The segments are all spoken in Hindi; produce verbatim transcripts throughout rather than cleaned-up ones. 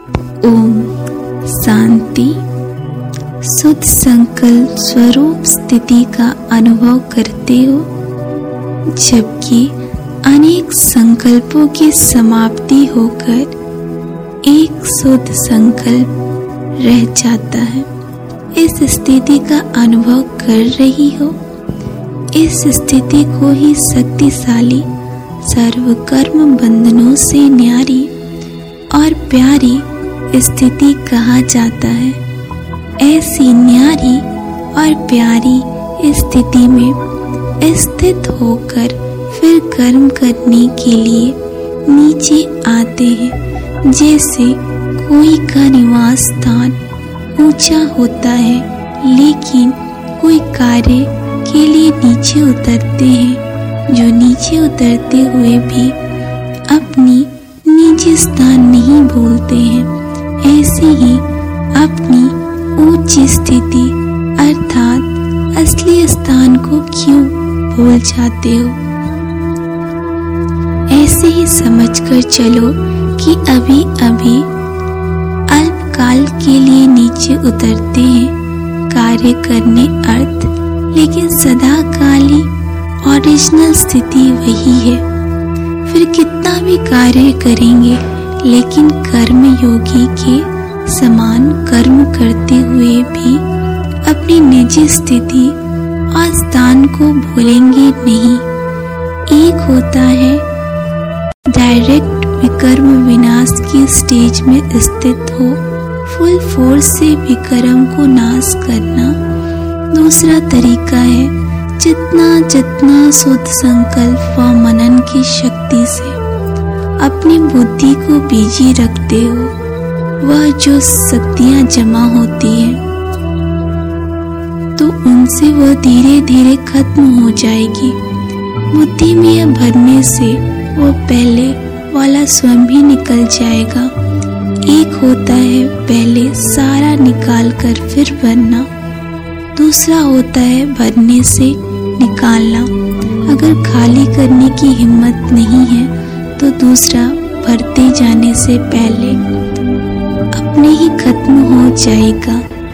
ओम शांति। शुद्ध संकल्प स्वरूप स्थिति का अनुभव करते हो, जबकि अनेक संकल्पों की समाप्ति होकर एक शुद्ध संकल्प रह जाता है। इस स्थिति का अनुभव कर रही हो। इस स्थिति को ही शक्तिशाली सर्वकर्म बंधनों से न्यारी और प्यारी स्थिति कहा जाता है। ऐसी न्यारी और प्यारी स्थिति में स्थित होकर फिर कर्म करने के लिए नीचे आते हैं। जैसे कोई का निवास स्थान ऊंचा होता है, लेकिन कोई कार्य के लिए नीचे उतरते हैं, जो नीचे उतरते हुए भी अपनी निजी स्थान नहीं भूलते हैं। ऐसी ही अपनी उच्च स्थिति अर्थात असली स्थान को क्यों भूल जाते हो? ऐसे ही समझकर चलो कि अभी अभी अल्पकाल के लिए नीचे उतरते हैं कार्य करने अर्थ, लेकिन सदाकाली ओरिजिनल स्थिति वही है। फिर कितना भी कार्य करेंगे, लेकिन कर्म योगी के समान कर्म करते हुए भी अपनी निजी स्थिति और स्थान को भूलेंगे नहीं। एक होता है डायरेक्ट विकर्म विनाश की स्टेज में स्थित हो, फुल फोर्स से विकर्म को नाश करना। दूसरा तरीका है जितना जितना शुद्ध संकल्प व मनन की शक्ति से अपनी बुद्धि को बिजी रखते हो, वह जो शक्तियां जमा होती है तो उनसे वह धीरे धीरे खत्म हो जाएगी। बुद्धि में यह भरने से वो पहले वाला स्वयं ही निकल जाएगा। एक होता है पहले सारा निकाल कर फिर भरना, दूसरा होता है भरने से निकालना। अगर खाली करने की हिम्मत नहीं है तो दूसरा भरते जाने से पहले अपने ही खत्म हो जाएगा।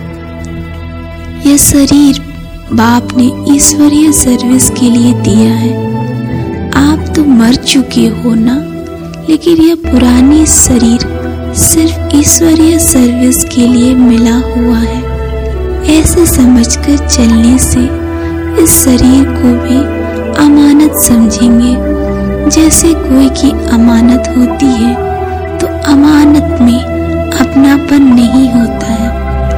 यह शरीर बाप ने ईश्वरीय सर्विस के लिए दिया है। आप तो मर चुके हो ना, लेकिन यह पुरानी शरीर सिर्फ ईश्वरीय सर्विस के लिए मिला हुआ है। ऐसे समझकर चलने से इस शरीर को भी अमानत समझेंगे। जैसे कोई की अमानत होती है तो अमानत में अपनापन नहीं होता है,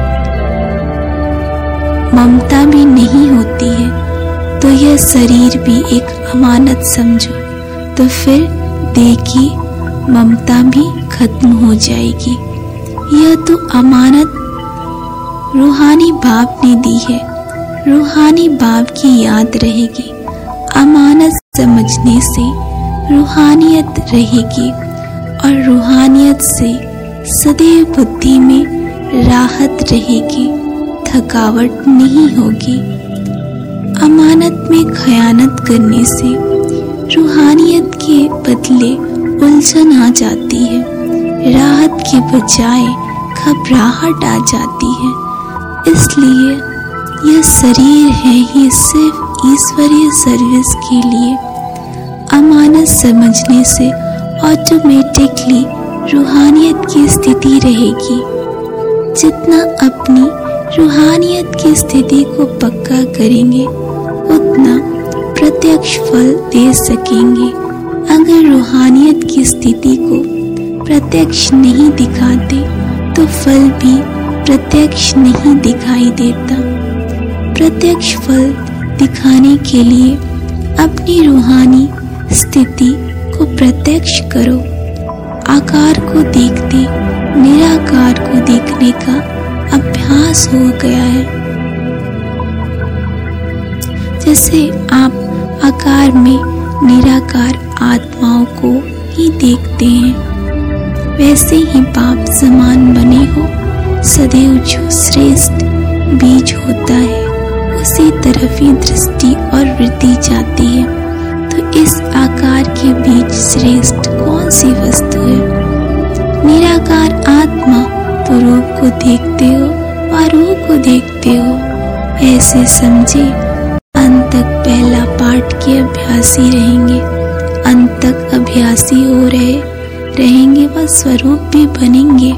ममता भी नहीं होती है। तो यह शरीर भी एक अमानत समझो, तो फिर देह की ममता भी खत्म हो जाएगी। यह तो अमानत रूहानी बाप ने दी है, रूहानी बाप की याद रहेगी। अमानत समझने से रूहानियत रहेगी और रूहानियत से सदैव बुद्धि में राहत रहेगी, थकावट नहीं होगी। अमानत में खयानत करने से रूहानियत के बदले उलझन आ जाती है, राहत के बजाय घबराहट आ जाती है। इसलिए यह शरीर है ही सिर्फ ईश्वरीय सर्विस के लिए। अमानत समझने से ऑटोमेटिकली रूहानियत की स्थिति रहेगी। जितना अपनी रूहानियत की स्थिति को पक्का करेंगे, उतना प्रत्यक्ष फल दे सकेंगे। अगर रूहानियत की स्थिति को प्रत्यक्ष नहीं दिखाते तो फल भी प्रत्यक्ष नहीं दिखाई देता। प्रत्यक्ष फल दिखाने के लिए अपनी रूहानी स्थिति को प्रत्यक्ष करो। आकार को देखते निराकार को देखने का अभ्यास हो गया है। जैसे आप आकार में निराकार आत्माओं को ही देखते हैं, वैसे ही बाप समान बने हो। सदैव जो श्रेष्ठ बीज होता है उसी तरफ ही दृष्टि और वृद्धि जाती है। तो इस आकार के बीच श्रेष्ठ कौन सी वस्तु है? निराकार आत्मा को देखते हो और रूह को देखते हो। ऐसे समझे अंत तक पहला पाठ के अभ्यासी रहेंगे, अंत तक अभ्यासी हो रहे रहेंगे व स्वरूप भी बनेंगे।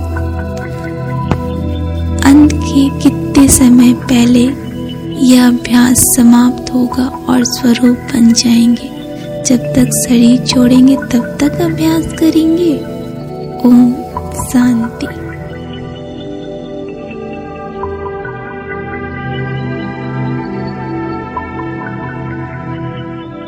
अंत के कितने समय पहले यह अभ्यास समाप्त होगा और स्वरूप बन जाएंगे। जब तक शरीर छोड़ेंगे तब तक अभ्यास करेंगे।